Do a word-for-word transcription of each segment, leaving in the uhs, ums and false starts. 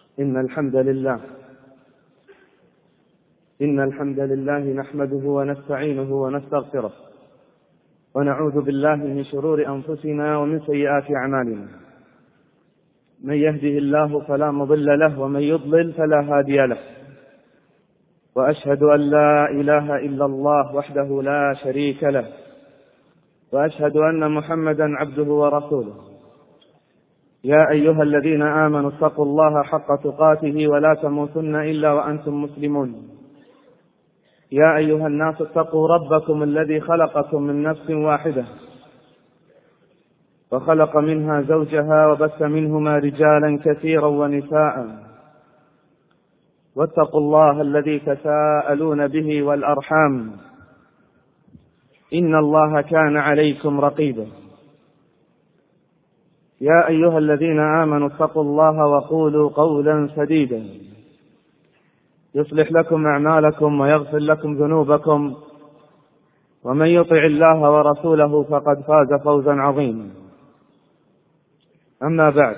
إن الحمد لله إن الحمد لله نحمده ونستعينه ونستغفره ونعوذ بالله من شرور أنفسنا ومن سيئات أعمالنا. من يهده الله فلا مضل له ومن يضلل فلا هادي له، وأشهد أن لا إله إلا الله وحده لا شريك له، وأشهد أن محمدا عبده ورسوله. يا أيها الذين آمنوا اتقوا الله حق تقاته ولا تموتن إلا وأنتم مسلمون. يا أيها الناس اتقوا ربكم الذي خلقكم من نفس واحدة وخلق منها زوجها وبث منهما رجالا كثيرا ونساء، واتقوا الله الذي تساءلون به والأرحام إن الله كان عليكم رقيبا. يا أيها الذين آمنوا اتقوا الله وقولوا قولا سديدا يصلح لكم أعمالكم ويغفر لكم ذنوبكم، ومن يطع الله ورسوله فقد فاز فوزا عظيما. أما بعد،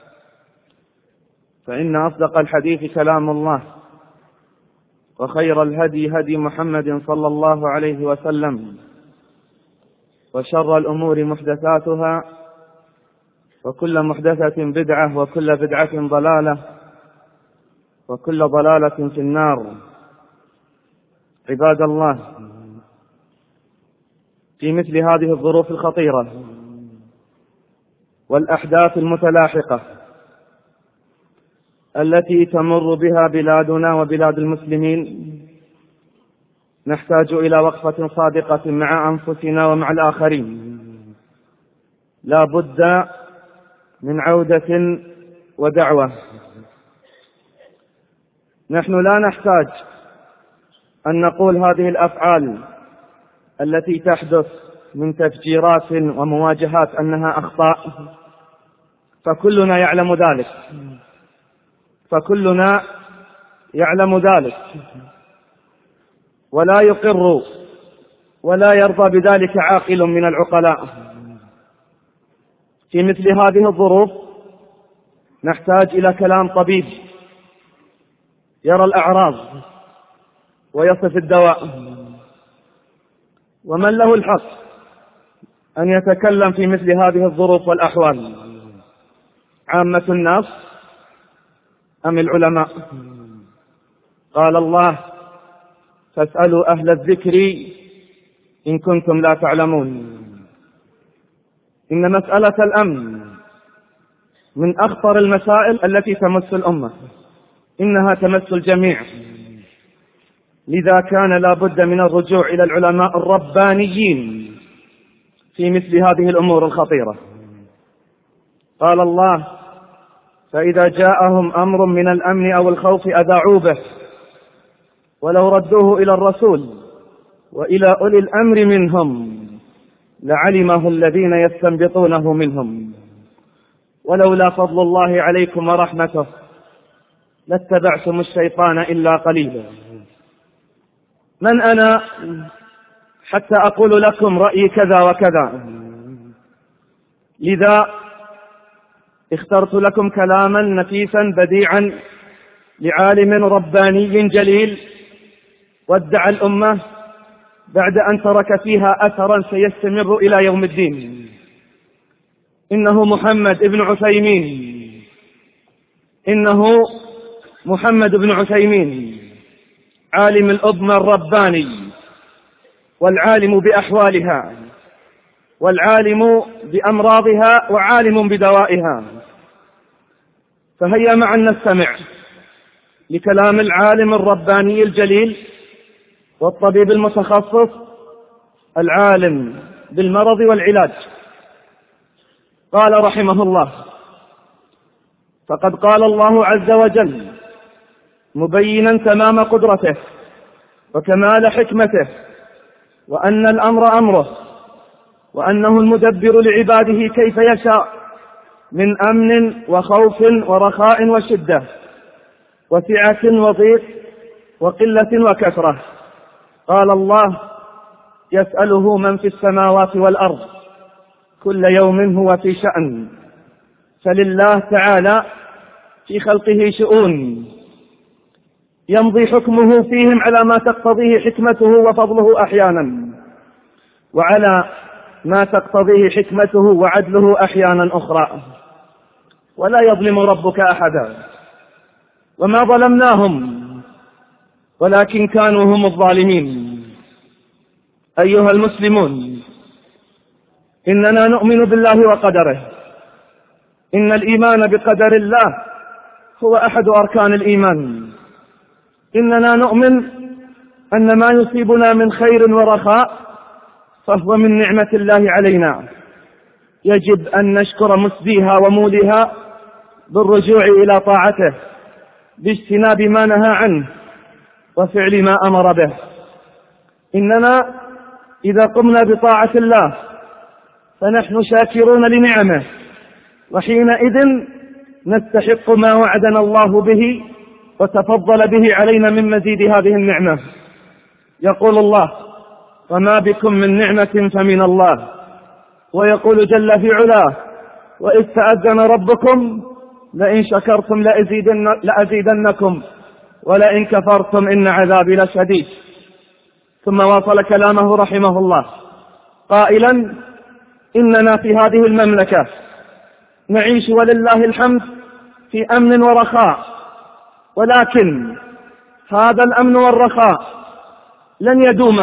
فإن أصدق الحديث كلام الله، وخير الهدي هدي محمد صلى الله عليه وسلم، وشر الأمور محدثاتها، وكل محدثة بدعة، وكل بدعة ضلالة، وكل ضلالة في النار. عباد الله، في مثل هذه الظروف الخطيرة والأحداث المتلاحقة التي تمر بها بلادنا وبلاد المسلمين، نحتاج إلى وقفة صادقة مع أنفسنا ومع الآخرين. لا بد من عودة ودعوة. نحن لا نحتاج أن نقول هذه الأفعال التي تحدث من تفجيرات ومواجهات أنها أخطاء، فكلنا يعلم ذلك فكلنا يعلم ذلك ولا يقر ولا يرضى بذلك عاقل من العقلاء. في مثل هذه الظروف نحتاج إلى كلام طبيب يرى الأعراض ويصف الدواء. ومن له الحق أن يتكلم في مثل هذه الظروف والأحوال؟ عامة الناس أم العلماء؟ قال الله: فاسألوا أهل الذكر إن كنتم لا تعلمون. إن مسألة الأمن من أخطر المسائل التي تمس الأمة، إنها تمس الجميع. لذا كان لا بد من الرجوع إلى العلماء الربانيين في مثل هذه الأمور الخطيرة. قال الله: فإذا جاءهم أمر من الأمن أو الخوف أذاعوا به ولو ردوه إلى الرسول وإلى أولي الأمر منهم لعلمه الذين يستنبطونه منهم ولولا فضل الله عليكم ورحمته لاتبعتم الشيطان إلا قليلا. من أنا حتى أقول لكم رأيي كذا وكذا؟ لذا اخترت لكم كلاما نفيسا بديعا لعالم رباني جليل ودع الأمة بعد أن ترك فيها أثرا سيستمر إلى يوم الدين. إنه محمد بن عثيمين إنه محمد بن عثيمين عالم الأمة الرباني، والعالم بأحوالها، والعالم بأمراضها، وعالم بدوائها. فهيا معا نستمع لكلام العالم الرباني الجليل والطبيب المتخصص العالم بالمرض والعلاج. قال رحمه الله: فقد قال الله عز وجل مبينا تمام قدرته وكمال حكمته، وأن الأمر أمره، وأنه المدبر لعباده كيف يشاء من أمن وخوف ورخاء وشدة وسعة وضيق وقلة وكثرة. قال الله: يسأله من في السماوات والأرض كل يوم هو في شأن. فلله تعالى في خلقه شؤون يمضي حكمه فيهم على ما تقتضيه حكمته وفضله أحيانا، وعلى ما تقتضيه حكمته وعدله أحيانا أخرى، ولا يظلم ربك أحدا. وما ظلمناهم ولكن كانوا هم الظالمين. أيها المسلمون، إننا نؤمن بالله وقدره. إن الإيمان بقدر الله هو أحد أركان الإيمان. إننا نؤمن أن ما يصيبنا من خير ورخاء فهو من نعمة الله علينا، يجب أن نشكر مسديها وموليها بالرجوع إلى طاعته، باجتناب ما نهى عنه وفعل ما أمر به. إننا إذا قمنا بطاعة الله فنحن شاكرون لنعمه، وحينئذ نستحق ما وعدنا الله به وتفضل به علينا من مزيد هذه النعمة. يقول الله: وما بكم من نعمة فمن الله. ويقول جل في علاه: وإذ تأذن ربكم لئن شكرتم لأزيدن لأزيدنكم ولئن كفرتم إن عذابي لشديد. ثم واصل كلامه رحمه الله قائلا: إننا في هذه المملكة نعيش ولله الحمد في أمن ورخاء، ولكن هذا الأمن والرخاء لن يدوم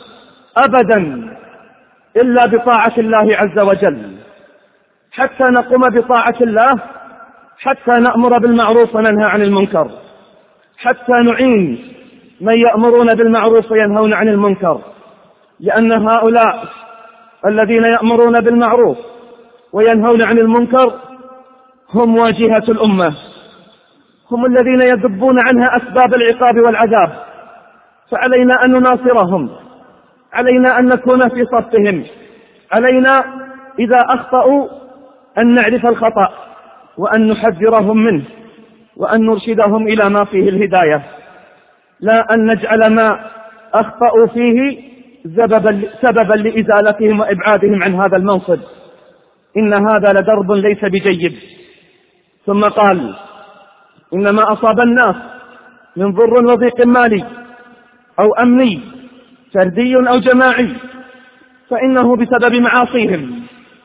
أبدا إلا بطاعة الله عز وجل، حتى نقوم بطاعة الله، حتى نأمر بالمعروف وننهى عن المنكر، حتى نعين من يأمرون بالمعروف وينهون عن المنكر، لأن هؤلاء الذين يأمرون بالمعروف وينهون عن المنكر هم واجهة الأمة، هم الذين يذبون عنها أسباب العقاب والعذاب، فعلينا أن نناصرهم، علينا أن نكون في صفهم، علينا إذا أخطأوا أن نعرف الخطأ وأن نحذرهم منه وأن نرشدهم إلى ما فيه الهداية، لا أن نجعل ما أخطأوا فيه سببا لإزالتهم وإبعادهم عن هذا المنصب. إن هذا لدرب ليس بجيد. ثم قال: إنما أصاب الناس من ضر وضيق مالي أو أمني فردي أو جماعي فإنه بسبب معاصيهم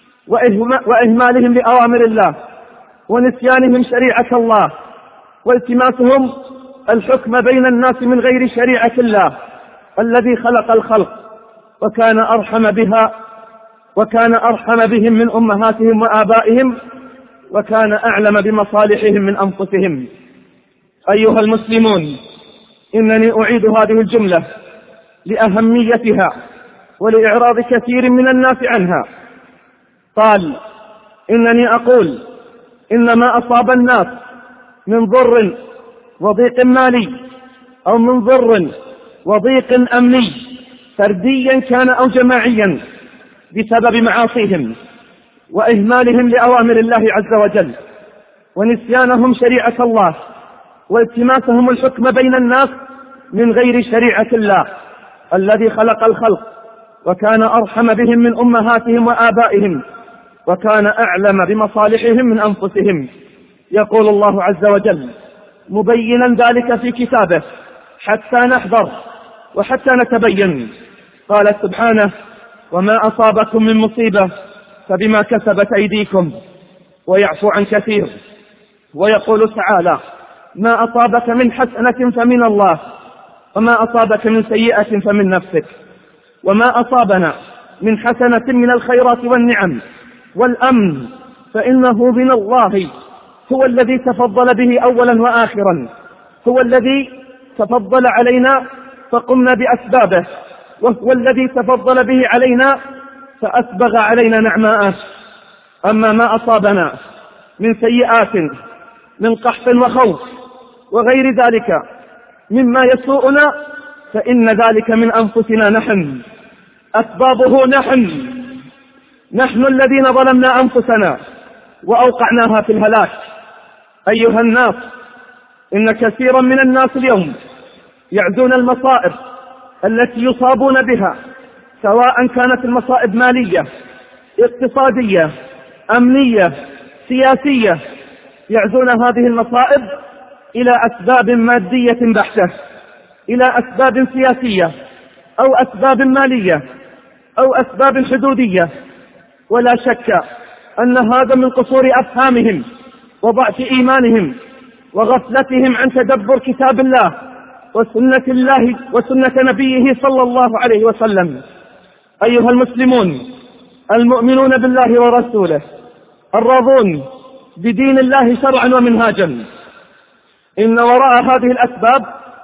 وإهمالهم لأوامر الله ونسيانهم شريعة الله والتماسهم الحكم بين الناس من غير شريعة الله الذي خلق الخلق وكان أرحم بها وكان أرحم بهم من أمهاتهم وآبائهم وكان أعلم بمصالحهم من أنفسهم. أيها المسلمون، إنني أعيد هذه الجملة لأهميتها ولإعراض كثير من الناس عنها. قال: إنني أقول إنما أصاب الناس من ضر وضيق مالي أو من ضر وضيق أمني فرديا كان أو جماعيا بسبب معاصيهم وإهمالهم لأوامر الله عز وجل ونسيانهم شريعة الله والتماسهم الحكم بين الناس من غير شريعة الله الذي خلق الخلق وكان أرحم بهم من أمهاتهم وآبائهم وكان أعلم بمصالحهم من أنفسهم. يقول الله عز وجل مبينا ذلك في كتابه حتى نحذر وحتى نتبين. قال سبحانه: وما أصابكم من مصيبة فبما كسبت أيديكم ويعفو عن كثير. ويقول تعالى: ما أصابك من حسنة فمن الله وما أصابك من سيئة فمن نفسك. وما أصابنا من حسنة من الخيرات والنعم والأمن فإنه من الله، هو الذي تفضل به أولا وآخرا، هو الذي تفضل علينا فقمنا بأسبابه، وهو الذي تفضل به علينا فأسبغ علينا نعماءه. أما ما أصابنا من سيئات من قحط وخوف وغير ذلك مما يسوءنا فإن ذلك من أنفسنا نحن، أسبابه نحن نحن الذين ظلمنا أنفسنا وأوقعناها في الهلاك. أيها الناس، إن كثيرا من الناس اليوم يعدون المصائب التي يصابون بها، سواء كانت المصائب مالية، اقتصادية، أمنية، سياسية، يعزون هذه المصائب إلى أسباب مادية بحتة، إلى أسباب سياسية أو أسباب مالية أو أسباب حدودية. ولا شك أن هذا من قصور أفهامهم وضعف إيمانهم وغفلتهم عن تدبر كتاب الله وسنة الله وسنة نبيه صلى الله عليه وسلم. أيها المسلمون المؤمنون بالله ورسوله الراضون بدين الله شرعا ومنهاجا، إن وراء هذه الأسباب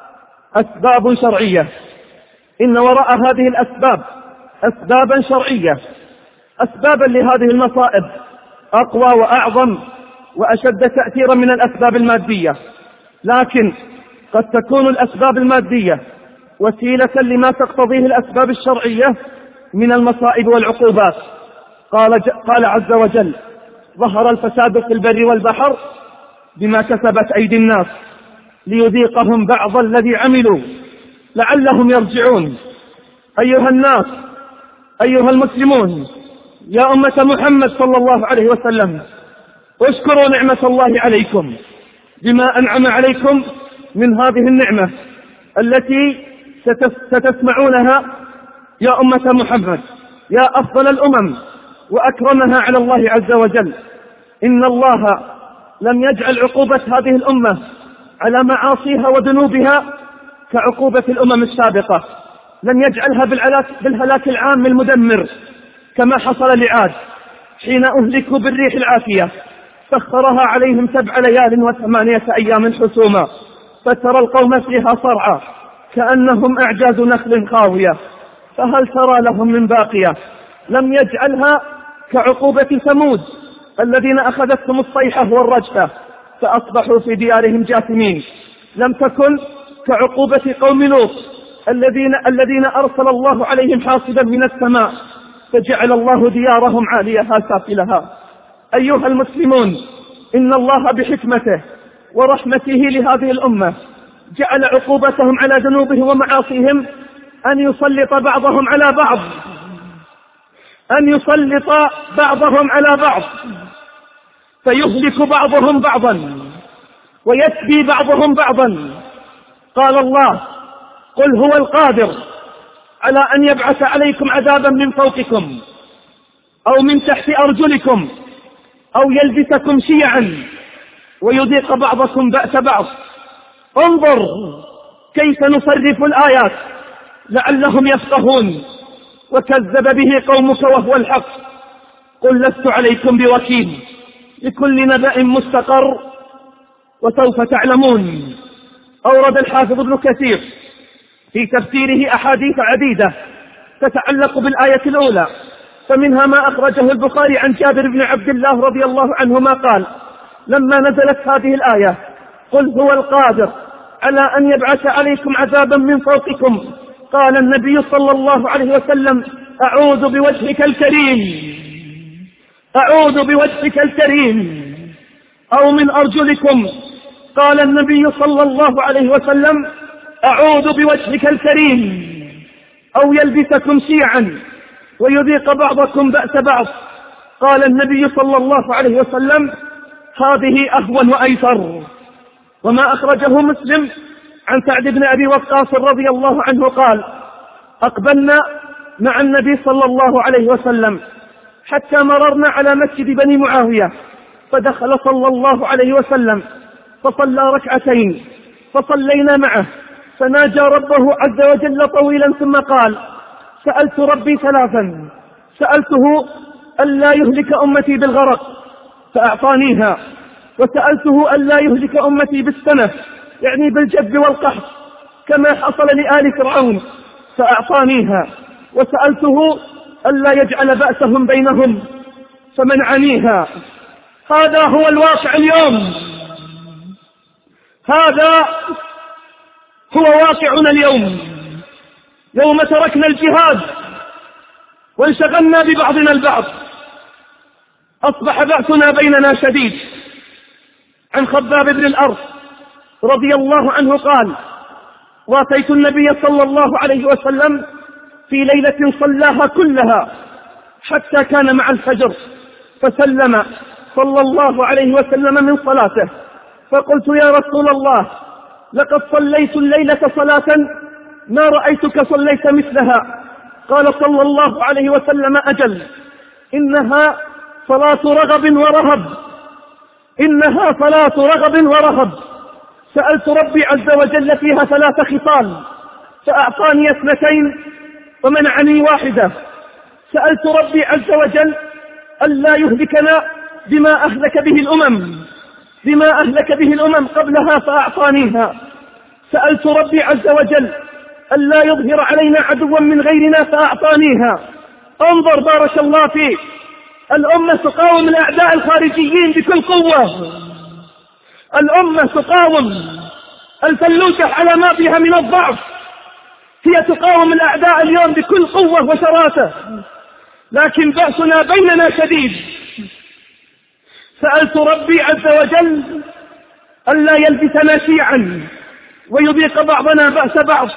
أسباب شرعية، إن وراء هذه الأسباب أسبابا شرعية، أسبابا لهذه المصائب أقوى وأعظم وأشد تأثيرا من الأسباب المادية. لكن قد تكون الأسباب المادية وسيلة لما تقتضيه الأسباب الشرعية من المصائب والعقوبات. قال, قال عز وجل: ظهر الفساد في البر والبحر بما كسبت أيدي الناس ليذيقهم بعض الذي عملوا لعلهم يرجعون. أيها الناس، أيها المسلمون، يا أمة محمد صلى الله عليه وسلم، اشكروا نعمة الله عليكم بما أنعم عليكم من هذه النعمة التي ستسمعونها يا أمة محمد، يا أفضل الأمم وأكرمها على الله عز وجل. إن الله لم يجعل عقوبة هذه الأمة على معاصيها وذنوبها كعقوبة الأمم السابقة، لم يجعلها بالهلاك العام المدمر كما حصل لعاد حين أهلكوا بالريح العافية، سخرها عليهم سبع ليال وثمانية أيام حسوما، فترى القوم فيها صرعى كأنهم أعجاز نخل خاوية، فهل ترى لهم من باقية. لم يجعلها كعقوبة ثمود الذين أخذتهم الصيحة والرجفة فأصبحوا في ديارهم جاثمين. لم تكن كعقوبة قوم لوط الذين, الذين أرسل الله عليهم حاصبا من السماء فجعل الله ديارهم عاليها سافلها. أيها المسلمون، إن الله بحكمته ورحمته لهذه الأمة جعل عقوبتهم على ذنوبهم ومعاصيهم أن يسلط بعضهم على بعض أن يسلط بعضهم على بعض فيهلك بعضهم بعضا ويسبي بعضهم بعضا. قال الله: قل هو القادر على أن يبعث عليكم عذابا من فوقكم أو من تحت أرجلكم أو يلبسكم شيعا ويذيق بعضكم بأس بعض. انظر كيف نصرف الآيات لعلهم يفقهون. وكذب به قومك وهو الحق. قل لست عليكم بوكيل، لكل نبأ مستقر وسوف تعلمون. أورد الحافظ ابن كثير في تفسيره أحاديث عديدة تتعلق بالآية الأولى، فمنها ما أخرجه البخاري عن جابر بن عبد الله رضي الله عنهما قال: لما نزلت هذه الآية: قل هو القادر على أن يبعث عليكم عذابا من فوقكم، قال النبي صلى الله عليه وسلم: أعوذ بوجهك الكريم، أعوذ بوجهك الكريم. أو من أرجلكم، قال النبي صلى الله عليه وسلم: أعوذ بوجهك الكريم. أو يلبسكم شيعا ويذيق بعضكم بأس بعض، قال النبي صلى الله عليه وسلم: هذه أهون وأيسر. وما أخرجه مسلم عن سعد بن أبي وقاص رضي الله عنه قال: أقبلنا مع النبي صلى الله عليه وسلم حتى مررنا على مسجد بني معاوية، فدخل صلى الله عليه وسلم فصلى ركعتين فصلينا معه، فناجى ربه عز وجل طويلا ثم قال: سألت ربي ثلاثا، سألته ألا يهلك أمتي بالغرق فأعطانيها، وسألته ألا يهلك أمتي بالسنة يعني بالجب والقحط كما حصل لآل فرعون فأعطانيها، وسألته ألا يجعل بأسهم بينهم فمنعنيها. هذا هو الواقع اليوم، هذا هو واقعنا اليوم. يوم تركنا الجهاد وانشغلنا ببعضنا البعض أصبح بأسنا بيننا شديد. عن خباب بن الأرض رضي الله عنه قال: واتيت النبي صلى الله عليه وسلم في ليلة صلاها كلها حتى كان مع الفجر، فسلم صلى الله عليه وسلم من صلاته، فقلت يا رسول الله لقد صليت الليلة صلاة ما رأيتك صليت مثلها. قال صلى الله عليه وسلم أجل، إنها صلاة رغب ورهب، إنها صلاة رغب ورهب. سألت ربي عز وجل فيها ثلاث خصال فأعطاني اثنتين ومنعني واحدة. سألت ربي عز وجل ألا يهلكنا بما أهلك به الأمم بما أهلك به الأمم قبلها فأعطانيها. سألت ربي عز وجل ألا يظهر علينا عدوا من غيرنا فأعطانيها. انظر بارك الله فيك، الأمة تقاوم الأعداء الخارجيين بكل قوة، الأمة تقاوم الفلوجة على ما فيها من الضعف، هي تقاوم الأعداء اليوم بكل قوة وشراسة، لكن بأسنا بيننا شديد. سألت ربي عز وجل ألا يلبسنا شيعا ويذيق بعضنا بأس بعض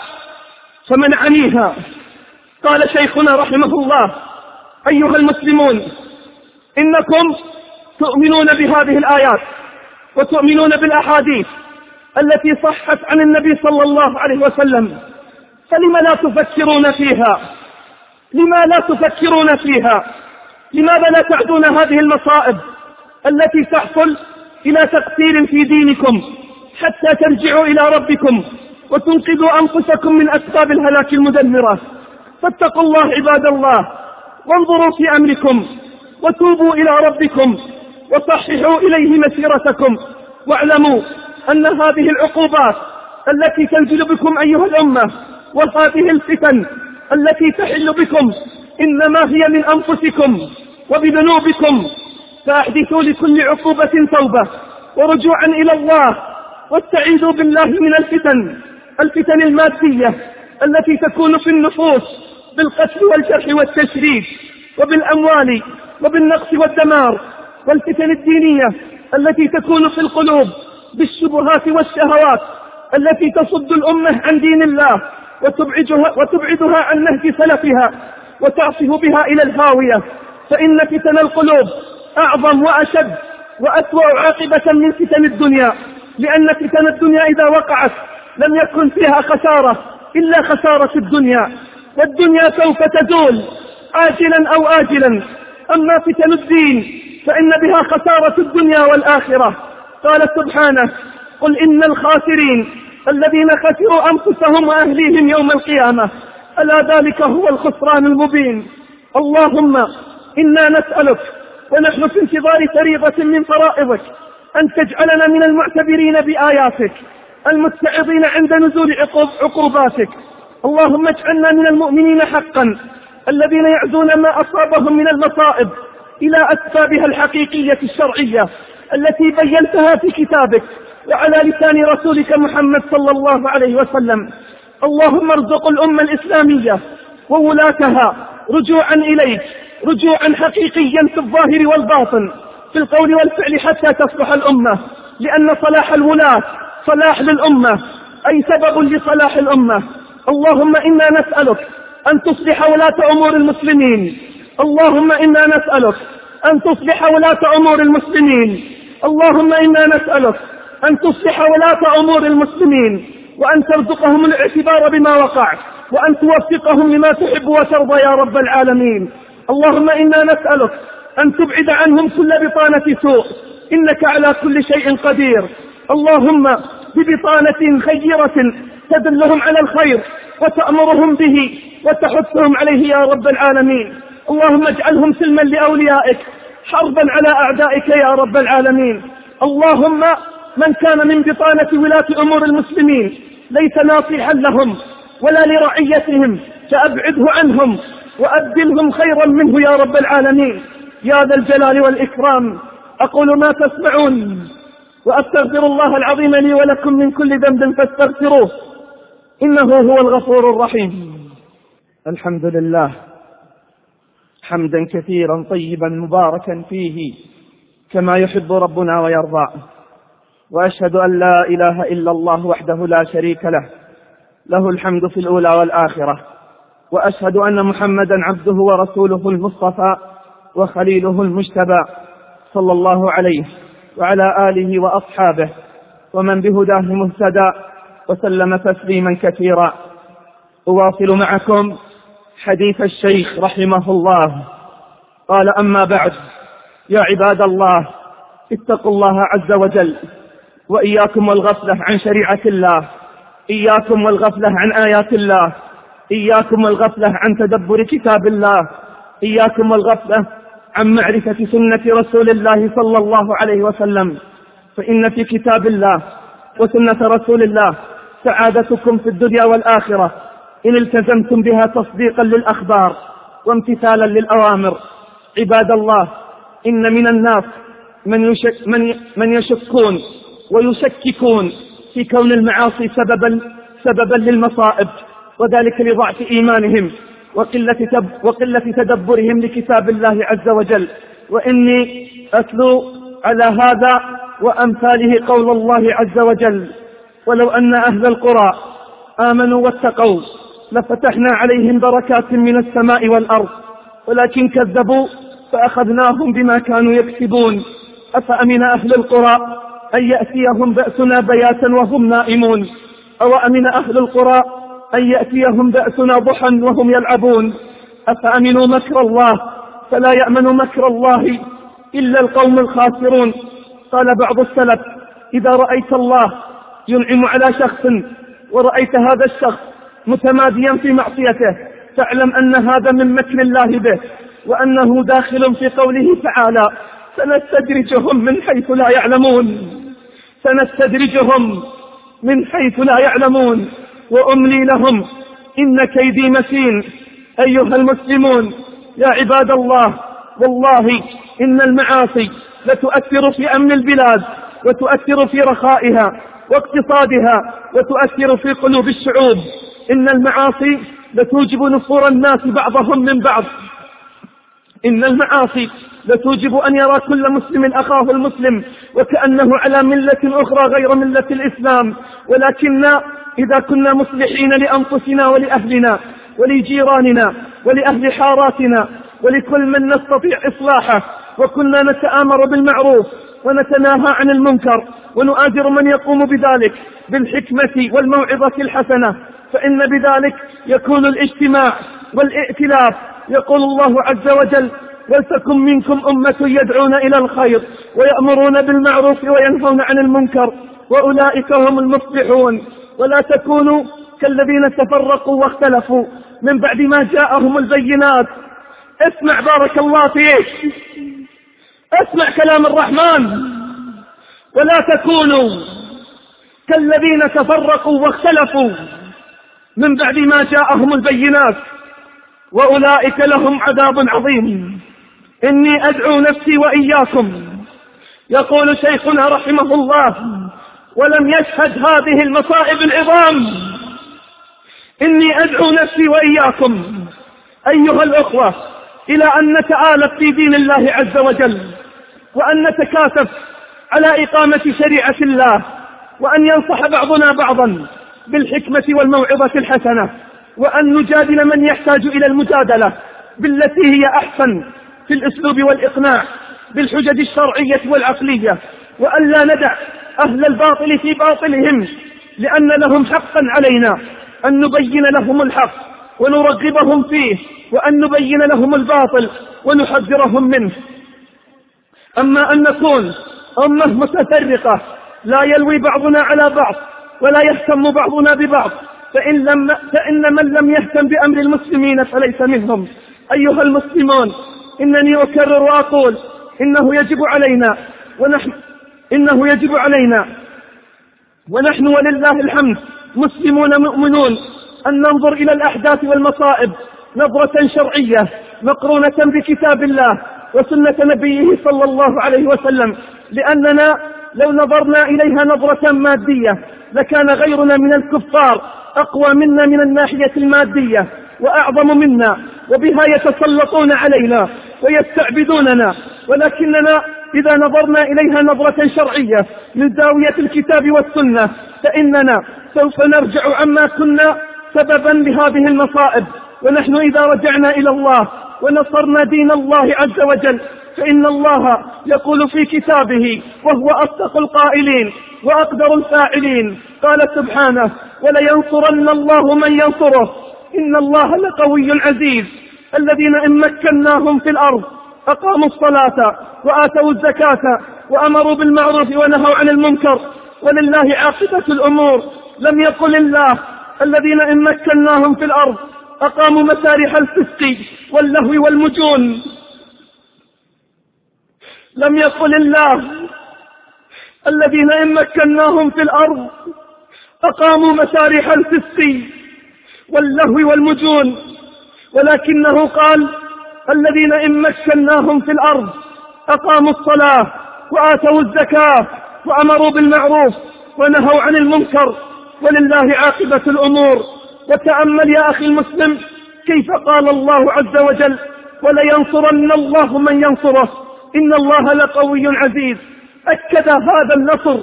فمنعنيها. قال شيخنا رحمه الله: أيها المسلمون، إنكم تؤمنون بهذه الآيات وتؤمنون بالأحاديث التي صحت عن النبي صلى الله عليه وسلم، فلم لا تفكرون فيها؟ لما لا تفكرون فيها؟ لماذا لا تعدون هذه المصائب التي تحصل إلى تقصير في دينكم حتى ترجعوا إلى ربكم وتنقذوا أنفسكم من أسباب الهلاك المدمرة؟ فاتقوا الله عباد الله، وانظروا في أمركم وتوبوا إلى ربكم وصححوا إليه مسيرتكم، واعلموا أن هذه العقوبات التي تنزل بكم أيها الأمة وهذه الفتن التي تحل بكم إنما هي من أنفسكم وبذنوبكم، فأحدثوا لكل عقوبة توبة ورجوعا إلى الله، واستعيذوا بالله من الفتن الفتن المادية التي تكون في النفوس بالقتل والجرح والتشريد وبالأموال وبالنقص والدمار، والفتن الدينية التي تكون في القلوب بالشبهات والشهوات التي تصد الأمة عن دين الله وتبعدها, وتبعدها عن نهج سلفها وتعصف بها إلى الهاوية. فإن فتن القلوب أعظم وأشد وأسوأ عاقبة من فتن الدنيا، لأن فتن الدنيا إذا وقعت لم يكن فيها خسارة إلا خسارة الدنيا، والدنيا سوف تزول عاجلا أو آجلا. أما فتن الدين فإن بها خسارة الدنيا والآخرة. قال سبحانه: قل إن الخاسرين الذين خسروا أنفسهم وأهليهم يوم القيامة، ألا ذلك هو الخسران المبين. اللهم إنا نسألك ونحن في انتظار فريضة من فرائضك أن تجعلنا من المعتبرين بآياتك المتعظين عند نزول عقوباتك. اللهم اجعلنا من المؤمنين حقا الذين يعزون ما أصابهم من المصائب إلى أسبابها الحقيقية الشرعية التي بينتها في كتابك وعلى لسان رسولك محمد صلى الله عليه وسلم. اللهم ارزق الأمة الإسلامية وولاتها رجوعا إليك، رجوعا حقيقيا في الظاهر والباطن، في القول والفعل، حتى تصلح الأمة، لأن صلاح الولاة صلاح للأمة، أي سبب لصلاح الأمة. اللهم إنا نسألك أن تصلح ولاة أمور المسلمين، اللهم إنا نسألك أن تصلح ولاة أمور المسلمين، اللهم إنا نسألك أن تصلح ولاة أمور المسلمين، وأن ترزقهم الاعتبار بما وقع، وأن توفقهم لما تحب وترضى يا رب العالمين. اللهم إنا نسألك أن تبعد عنهم كل بطانة سوء، إنك على كل شيء قدير. اللهم ببطانة خيرة تدلهم على الخير وتأمرهم به وتحثهم عليه يا رب العالمين. اللهم اجعلهم سلما لأوليائك، حربا على أعدائك يا رب العالمين. اللهم من كان من بطانة ولاة أمور المسلمين ليس ناصحا لهم ولا لرعيتهم فأبعده عنهم وأبدلهم خيرا منه يا رب العالمين يا ذا الجلال والإكرام. أقول ما تسمعون وأستغفر الله العظيم لي ولكم من كل ذنب فاستغفروه إنه هو الغفور الرحيم. الحمد لله حمدا كثيرا طيبا مباركا فيه كما يحب ربنا ويرضى، وأشهد أن لا إله إلا الله وحده لا شريك له، له الحمد في الأولى والآخرة، وأشهد أن محمدا عبده ورسوله المصطفى وخليله المجتبى، صلى الله عليه وعلى آله وأصحابه ومن بهداه مهتدى وسلم تسليما كثيرا. أواصل معكم حديث الشيخ رحمه الله. قال: أما بعد، يا عباد الله، اتقوا الله عز وجل، وإياكم والغفلة عن شريعة الله، إياكم والغفلة عن آيات الله، إياكم والغفلة عن تدبر كتاب الله، إياكم والغفلة عن معرفة سنة رسول الله صلى الله عليه وسلم، فإن في كتاب الله وسنة رسول الله سعادتكم في الدنيا والآخرة إن التزمتم بها تصديقا للأخبار وامتثالا للأوامر. عباد الله، إن من الناس من, يشك من, من يشكون ويشككون في كون المعاصي سببا, سببا للمصائب، وذلك لضعف إيمانهم وقلة, تب وقلة تدبرهم لكتاب الله عز وجل. وإني أتلو على هذا وأمثاله قول الله عز وجل: ولو أن أهل القرى آمنوا واتقوا لفتحنا عليهم بركات من السماء والأرض ولكن كذبوا فأخذناهم بما كانوا يكسبون. أفأمن أهل القرى أن يأتيهم بأسنا بياتا وهم نائمون، أو أمن أهل القرى أن يأتيهم بأسنا ضحى وهم يلعبون. أفأمنوا مكر الله فلا يأمن مكر الله إلا القوم الخاسرون. قال بعض السلف: إذا رأيت الله ينعم على شخص ورأيت هذا الشخص متماديا في معصيته فاعلم أن هذا من مكر الله به، وأنه داخل في قوله تعالى: سنستدرجهم من حيث لا يعلمون، سنستدرجهم من حيث لا يعلمون وأملي لهم إن كيدي متين. أيها المسلمون، يا عباد الله، والله إن المعاصي لتؤثر في أمن البلاد وتؤثر في رخائها واقتصادها وتؤثر في قلوب الشعوب. إن المعاصي لتوجب نفور الناس بعضهم من بعض، إن المعاصي لتوجب أن يرى كل مسلم أخاه المسلم وكأنه على ملة أخرى غير ملة الإسلام. ولكن إذا كنا مصلحين لأنفسنا ولأهلنا ولجيراننا ولأهل حاراتنا ولكل من نستطيع إصلاحه، وكنا نتآمر بالمعروف ونتناهى عن المنكر ونؤازر من يقوم بذلك بالحكمة والموعظة الحسنة، فإن بذلك يكون الاجتماع والائتلاف. يقول الله عز وجل: ولتكن منكم أمة يدعون إلى الخير ويأمرون بالمعروف وينهون عن المنكر وأولئك هم المفلحون. ولا تكونوا كالذين تفرقوا واختلفوا من بعد ما جاءهم البينات. اسمع بارك الله فيك، اسمع كلام الرحمن: ولا تكونوا كالذين تفرقوا واختلفوا من بعد ما جاءهم البينات وأولئك لهم عذاب عظيم. إني أدعو نفسي وإياكم، يقول شيخنا رحمه الله، ولم يشهد هذه المصائب العظام، إني أدعو نفسي وإياكم أيها الأخوة إلى أن نتآلف في دين الله عز وجل، وأن نتكاتف على إقامة شريعة الله، وأن ينصح بعضنا بعضا بالحكمة والموعظة الحسنة، وأن نجادل من يحتاج إلى المجادلة بالتي هي أحسن في الأسلوب والإقناع بالحجج الشرعية والعقلية، وأن لا ندع أهل الباطل في باطلهم، لأن لهم حقا علينا أن نبين لهم الحق ونرغبهم فيه، وأن نبين لهم الباطل ونحذرهم منه. أما أن نكون أمة متفرقة لا يلوي بعضنا على بعض ولا يهتم بعضنا ببعض، فإن, لم فإن من لم يهتم بأمر المسلمين فليس منهم. أيها المسلمون، إنني أكرر وأقول إنه يجب علينا ونحن إنه يجب علينا ونحن ولله الحمد مسلمون مؤمنون أن ننظر إلى الأحداث والمصائب نظرة شرعية مقرونة بكتاب الله وسنة نبيه صلى الله عليه وسلم، لأننا لو نظرنا إليها نظرة مادية لكان غيرنا من الكفار أقوى منا من الناحية المادية وأعظم منا، وبها يتسلطون علينا ويستعبدوننا. ولكننا إذا نظرنا إليها نظرة شرعية من زاوية الكتاب والسنة فإننا سوف نرجع عما كنا سببا لهذه المصائب. ونحن إذا رجعنا إلى الله ونصرنا دين الله عز وجل فإن الله يقول في كتابه وهو أصدق القائلين وأقدر الفاعلين، قال سبحانه: ولينصرن الله من ينصره إن الله لقوي عزيز. الذين إن مكناهم في الأرض أقاموا الصلاة وآتوا الزكاة وأمروا بالمعروف ونهوا عن المنكر ولله عاقبة الأمور. لم يقل الله: الذين إن مكناهم في الأرض أقاموا مسارح الفسق واللهو والمجون. لم يقل الله: الذين إن مكناهم في الأرض أقاموا مسارح الفسق واللهو والمجون، ولكنه قال: الذين إن مكناهم في الأرض أقاموا الصلاة وآتوا الزكاة وأمروا بالمعروف ونهوا عن المنكر ولله عاقبة الأمور. وتأمل يا أخي المسلم كيف قال الله عز وجل: ولينصرن الله من ينصره إن الله لقوي عزيز. أكد هذا النصر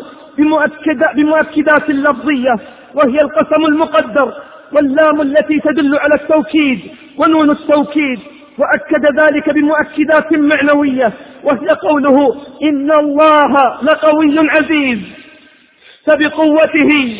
بمؤكدات لفظية، وهي القسم المقدر واللام التي تدل على التوكيد ونون التوكيد، وأكد ذلك بمؤكدات معنوية، وهي قوله: إن الله لقوي عزيز. فبقوته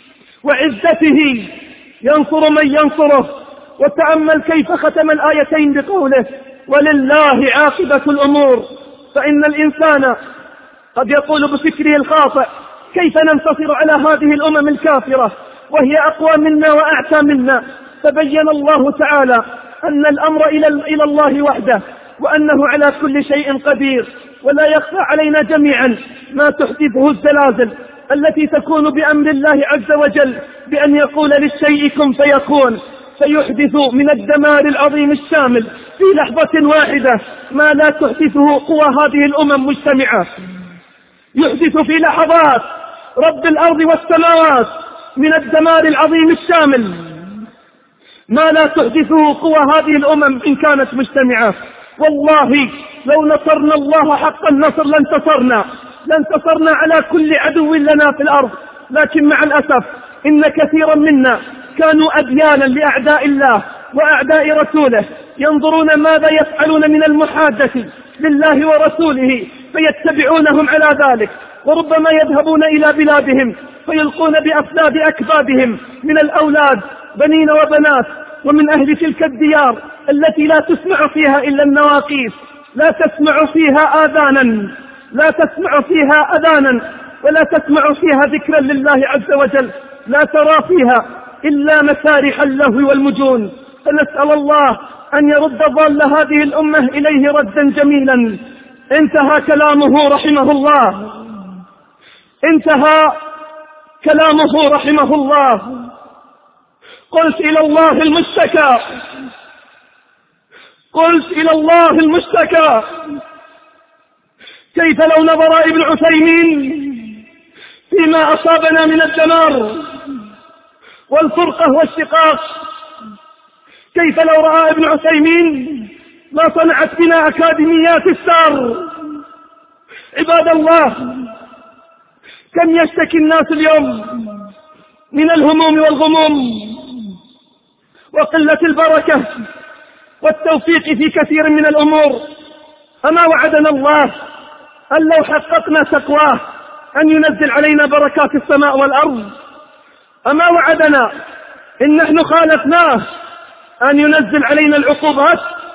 وعزته ينصر من ينصره. وتأمل كيف ختم الآيتين بقوله: ولله عاقبة الأمور. فإن الإنسان قد يقول بفكره الخاطئ: كيف ننتصر على هذه الأمم الكافرة وهي أقوى منا وأعتى منا؟ فبين الله تعالى أن الأمر إلى الله وحده، وأنه على كل شيء قدير. ولا يخفى علينا جميعا ما تحدثه الزلازل التي تكون بأمر الله عز وجل، بأن يقول للشيء كن فيكون، فيحدث من الدمار العظيم الشامل في لحظة واحدة ما لا تحدثه قوى هذه الأمم مجتمعة. يحدث في لحظات رب الأرض والسماوات من الدمار العظيم الشامل ما لا تحدثه قوى هذه الأمم إن كانت مجتمعة. والله لو نصرنا الله حق النصر لانتصرنا لانتصرنا على كل عدو لنا في الأرض. لكن مع الأسف إن كثيرا منا كانوا أديانا لأعداء الله وأعداء رسوله، ينظرون ماذا يفعلون من المحادة لله ورسوله فيتبعونهم على ذلك، وربما يذهبون إلى بلادهم فيلقون بأفلاد أكبادهم من الأولاد بنين وبنات، ومن أهل تلك الديار التي لا تسمع فيها إلا النواقيس، لا تسمع فيها آذانا لا تسمع فيها أذانا ولا تسمع فيها ذكرا لله عز وجل، لا ترى فيها إلا مسارح اللهو والمجون. فنسأل الله أن يرد ضال هذه الأمة إليه ردا جميلا. انتهى كلامه رحمه الله انتهى كلامه رحمه الله قلت إلى الله المشتكى قلت إلى الله المشتكى كيف لو نظر ابن عثيمين فيما أصابنا من الدمار والفرقة والشقاق، كيف لو رأى ابن عثيمين ما صنعت بنا أكاديميات السار. عباد الله، كم يشتكي الناس اليوم من الهموم والغموم وقلة البركة والتوفيق في كثير من الأمور. أما وعدنا الله أن لو حققنا تقواه أن ينزل علينا بركات السماء والأرض؟ أما وعدنا إن نحن خالفناه أن ينزل علينا العقوبات؟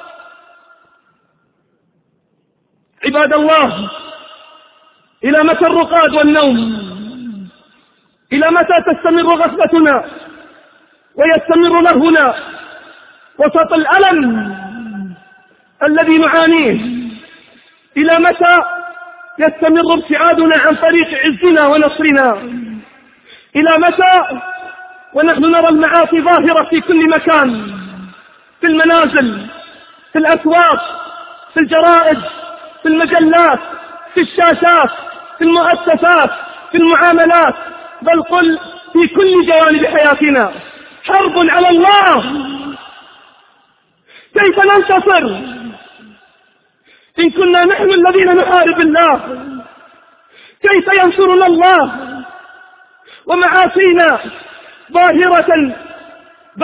عباد الله، إلى متى الرقاد والنوم؟ إلى متى تستمر غفلتنا ويستمر لهونا وسط الألم الذي نعانيه؟ إلى متى يستمر ابتعادنا عن طريق عزنا ونصرنا؟ إلى متى ونحن نرى المعاصي ظاهرة في كل مكان، في المنازل، في الأسواق، في الجرائد، في المجلات، في الشاشات، في المؤسسات، في المعاملات، بل قل في كل جوانب حياتنا؟ حرب على الله. كيف ننتصر إن كنا نحن الذين نحارب الله؟ كيف ينصرنا الله ومعاصينا ظاهرة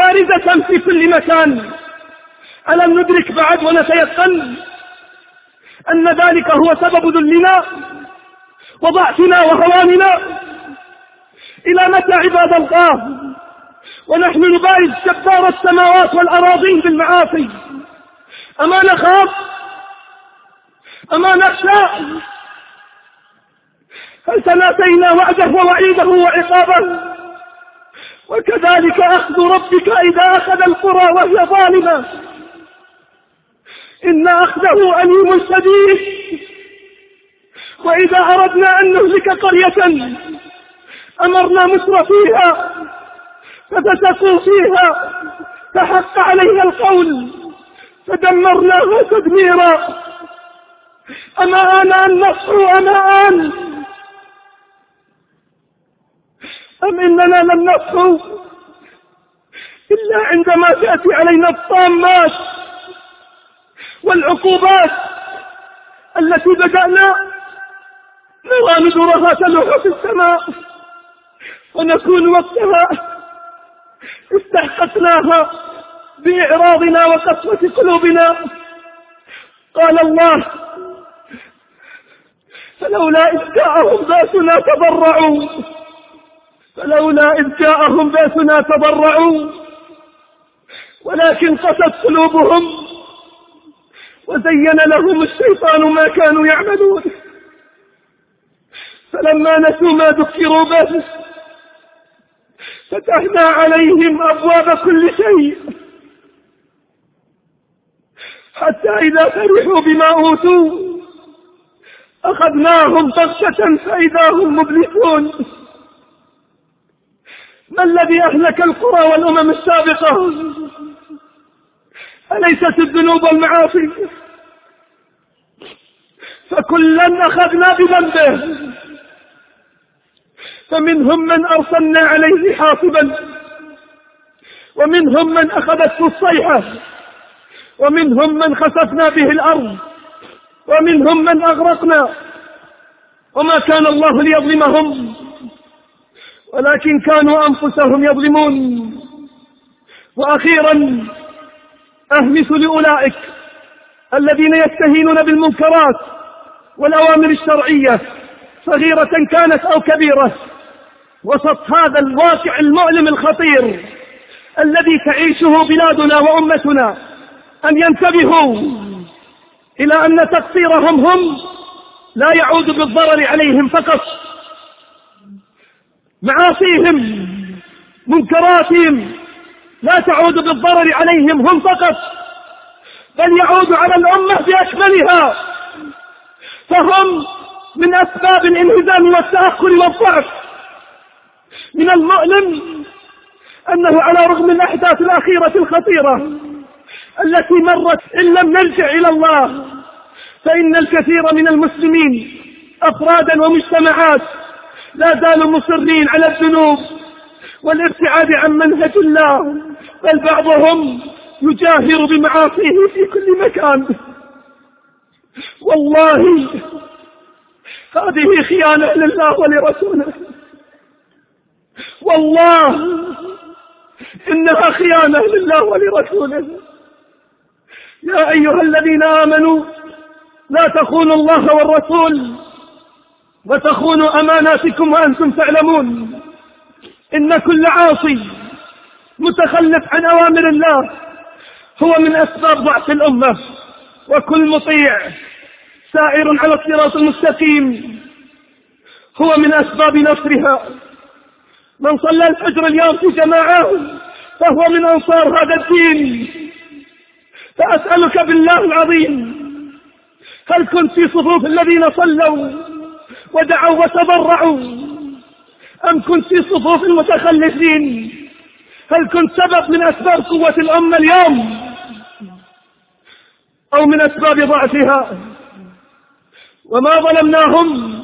بارزة في كل مكان؟ ألم ندرك بعد ونتيقن أن ذلك هو سبب ذلنا وضعفنا وهواننا؟ إلى متى عباد الله ونحن نبارز جبار السماوات والأراضين بالمعاصي؟ أما نخاف؟ أما نخشى؟ هل تناسينا وعده ووعيده وعقابه؟ وكذلك أخذ ربك إذا أخذ القرى وهي ظالمة، إن أخذه أليم شديد. وإذا أردنا أن نهلك قرية أمرنا متر فيها ففسقوا فيها فحق عليها القول فدمرناها تدميرا. أما آن أن نصحو؟ أما آن أم إننا لم نصحو إلا عندما تأتي علينا الطامات والعقوبات التي بدأنا نرى ندرها تلوح في السماء ونكون وقتها استحققناها بإعراضنا وقسوة قلوبنا. قال الله: فلولا إذ جاءهم بأسنا تضرعوا فلولا إذ جاءهم بأسنا تضرعوا ولكن قست قلوبهم وزين لهم الشيطان ما كانوا يعملون فلما نسوا ما ذكروا به فتحنا عليهم أبواب كل شيء حتى إذا فرحوا بما أوتوا أخذناهم بغتة فإذا هم مبلسون. ما الذي أهلك القرى والأمم السابقة؟ أليست الذنوب والمعاصي؟ فكلا أخذنا بذنبه، فمنهم من أرسلنا عليه حاصبا ومنهم من أخذته الصيحة ومنهم من خسفنا به الأرض ومنهم من أغرقنا وما كان الله ليظلمهم ولكن كانوا أنفسهم يظلمون. وأخيرا أهمس لأولئك الذين يستهينون بالمنكرات والأوامر الشرعية صغيرة كانت أو كبيرة وسط هذا الواقع المؤلم الخطير الذي تعيشه بلادنا وأمتنا أن ينتبهوا إلى أن تقصيرهم هم لا يعود بالضرر عليهم فقط. معاصيهم منكراتهم لا تعود بالضرر عليهم هم فقط بل يعود على الأمة بأكملها، فهم من أسباب الانهزام والتأخر والضعف. من المؤلم أنه على رغم الأحداث الأخيرة الخطيرة التي مرت إن لم نرجع إلى الله فإن الكثير من المسلمين أفرادا ومجتمعات لا زالوا مصرين على الذنوب والابتعاد عن منهج الله، بل بعضهم يجاهر بمعاصيه في كل مكان. والله هذه خيانة لله ولرسوله، والله إنها خيانة لله ولرسوله. يا أيها الذين آمنوا لا تخونوا الله والرسول وتخونوا أماناتكم وأنتم تعلمون. إن كل عاصي متخلف عن أوامر الله هو من أسباب ضعف الأمة، وكل مطيع سائر على الصراط المستقيم هو من أسباب نصرها. من صلى الفجر اليوم في جماعة فهو من أنصار هذا الدين. فأسألك بالله العظيم، هل كنت في صفوف الذين صلوا ودعوا وتضرعوا أم كنت في صفوف المتخلفين؟ هل كنت سبب من أسباب قوة الأمة اليوم أو من أسباب ضعفها؟ وما ظلمناهم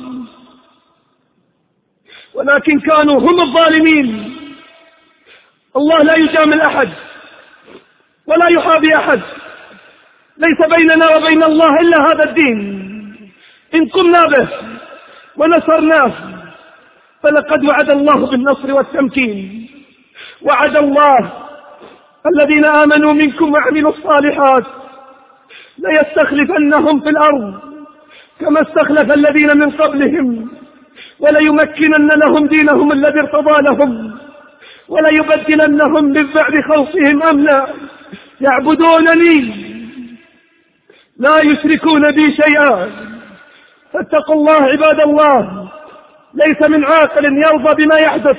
ولكن كانوا هم الظالمين. الله لا يجامل أحد ولا يحابي أحد، ليس بيننا وبين الله إلا هذا الدين. إن قمنا به ونصرناه فلقد وعد الله بالنصر والتمكين. وعد الله الذين آمنوا منكم وعملوا الصالحات ليستخلفنهم في الأرض كما استخلف الذين من قبلهم وليمكنن لهم دينهم الذي ارتضى لهم وليبدلنهم من بعد خوفهم أمنا يعبدونني لا يشركون بي شيئا. فاتقوا الله عباد الله. ليس من عاقل يرضى بما يحدث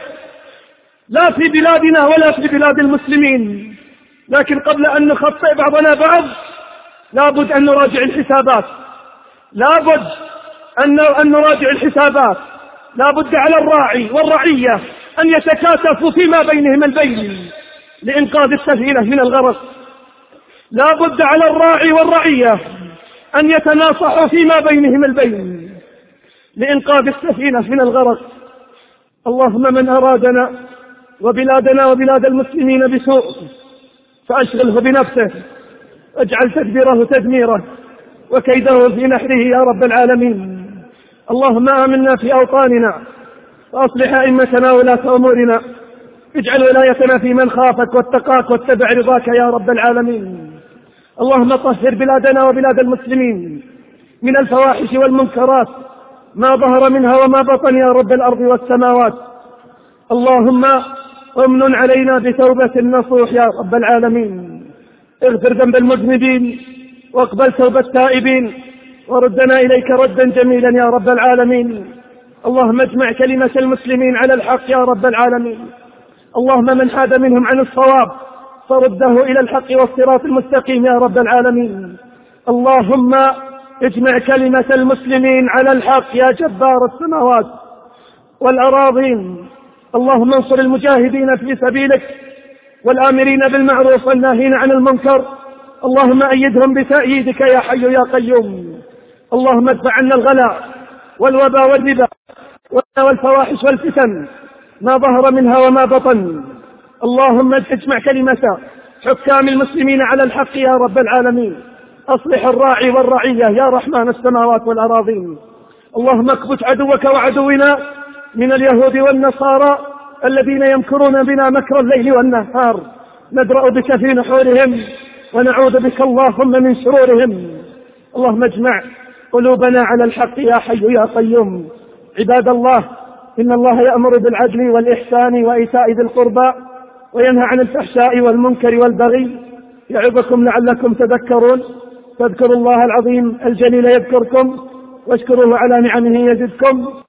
لا في بلادنا ولا في بلاد المسلمين، لكن قبل أن نخطئ بعضنا بعض لابد أن نراجع الحسابات، لابد أن نراجع الحسابات. لابد على الراعي والرعية أن يتكاتفوا فيما بينهم البين لإنقاذ السفينة من الغرق. لابد على الراعي والرعية أن يتناصحوا فيما بينهم البين لإنقاذ السفينة من الغرق. اللهم من أرادنا وبلادنا وبلاد المسلمين بسوء فأشغله بنفسه، اجعل تدبيره تدميره وكيده في نحره يا رب العالمين. اللهم آمنا في أوطاننا وأصلح أئمتنا ولاة أمورنا، اجعل ولايتنا في من خافك واتقاك واتبع رضاك يا رب العالمين. اللهم طهر بلادنا وبلاد المسلمين من الفواحش والمنكرات ما ظهر منها وما بطن يا رب الأرض والسماوات. اللهم امن علينا بتوبة النصوح يا رب العالمين، اغفر ذنب المذنبين واقبل توبة التائبين وردنا إليك ردا جميلا يا رب العالمين. اللهم اجمع كلمة المسلمين على الحق يا رب العالمين. اللهم من حاد منهم عن الصواب فرده إلى الحق والصراط المستقيم يا رب العالمين. اللهم اجمع كلمة المسلمين على الحق يا جبار السماوات والأراضين. اللهم انصر المجاهدين في سبيلك والآمرين بالمعروف والناهين عن المنكر. اللهم أيدهم بتأييدك يا حي يا قيوم. اللهم ادفع عنا الغلاء والوباء والربا والفواحش والفتن ما ظهر منها وما بطن. اللهم اجمع كلمة حكام المسلمين على الحق يا رب العالمين. أصلح الراعي والرعية يا رحمن السماوات والأراضين. اللهم اكبت عدوك وعدونا من اليهود والنصارى الذين يمكرون بنا مكر الليل والنهار. ندرأ بك في نحورهم ونعوذ بك اللهم من شرورهم. اللهم اجمع قلوبنا على الحق يا حي يا قيوم. عباد الله، إن الله يأمر بالعدل والإحسان وإيتاء ذي القربى وينهى عن الفحشاء والمنكر والبغي يعظكم لعلكم تذكرون. فاذكروا الله العظيم الجليل يذكركم واشكروه على نعمه يزدكم.